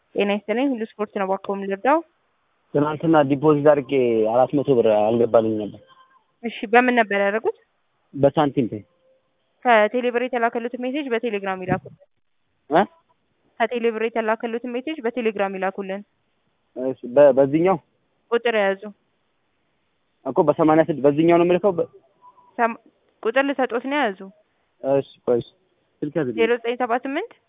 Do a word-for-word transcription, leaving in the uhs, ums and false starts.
ጤና ይስጥልኝ ሁሉ ስፖርት ነው ባክዎ የምንረዳው? ትናንትና ዲፖዚት አድርጌ አራት መቶ ብር አልገባልኝ ነበር። እሺ በምን ነበር ያደረጉት? በሳንቲም ፔይ። ከቴሌብር የተላከሉትን ሜሴጅ በቴሌግራም ይላኩልን። እ ከቴሌብር የተላከሉትን ሜሴጅ በቴሌግራም ይላኩልን። እሺ በ- በዚህኛው ቁጥር ያዙ። እኮ በሰማንያ ስድስት በዚህኛው ነው የምልከው። በ- ሰም- ቁጥር ልሰጦት ነው ያዙ። እሺ ቆይ እሺ ስልክ ያዝልኝ። ዜሮ ዘጠኝ ሰባ ስምንት